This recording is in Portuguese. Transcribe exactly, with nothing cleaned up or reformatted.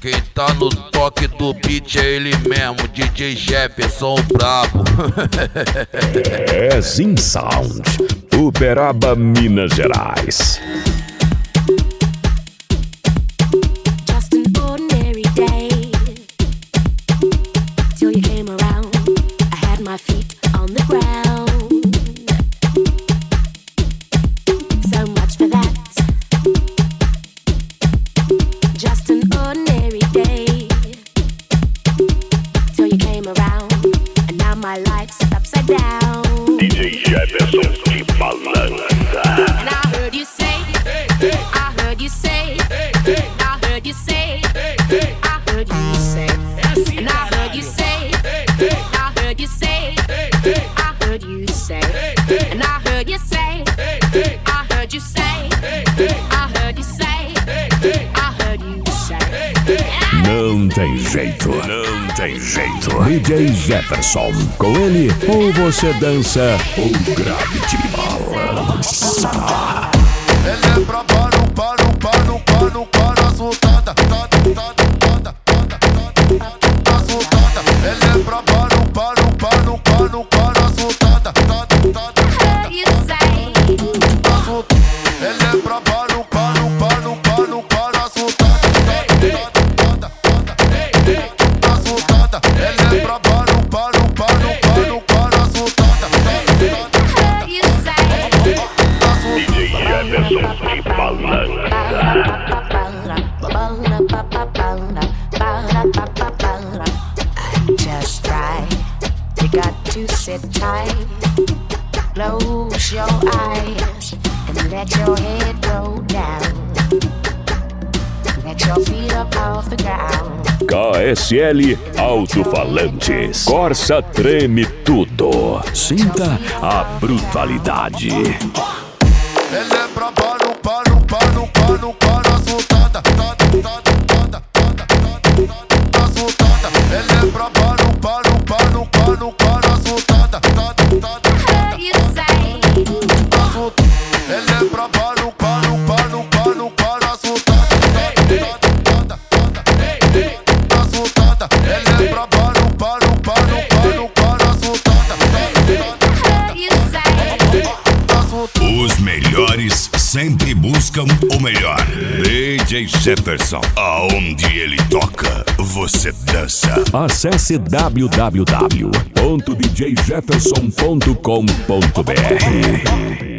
Quem tá no toque do beat é ele mesmo, D J Jefferson o brabo. É Zin Sound, Uberaba, Minas Gerais. Just an ordinary day till you came around. I had my feet on the ground. So much for that. Just an ordinary day till you came around, and now my life's upside down. D J Jefferson de Balança. And I heard you say, I heard you say, I heard you say, I heard you say, and I heard you say, I heard you say, I heard you say, and I heard you say, I heard you say, I heard you say, I heard you say. Não tem jeito, não tem jeito. D J Jefferson, com ele, ou você dança ou grave de balança. Ele é pra para, para, para, para, para, assustada, assustada. Ele é pra para, para, para, para, para, assustada, Heard you say, ele é pra para, para, para, para, para, assustada, assustada. Ele é pra para, para, para, para, para, assustada. heard you say. D J Jefferson de Balança. Just right, you got to sit tight. Close your eyes and let your head go down. Let your feet up off the ground. K S L Alto-Falantes. Corsa treme tudo. Sinta a brutalidade. Ele é pra para, para, para, para, para, assustada, assustada. Ele é pra para, para, para, para, para, assustada, Heard you say, ele é pra para, para, para, para, para, assustada, assustada. Ele é pra para, para, para, para, para, assustada, heard you say. Os melhores sempre buscam o melhor. D J Jefferson, aonde ele toca, você dança. Acesse w w w ponto d j jefferson ponto com ponto b r.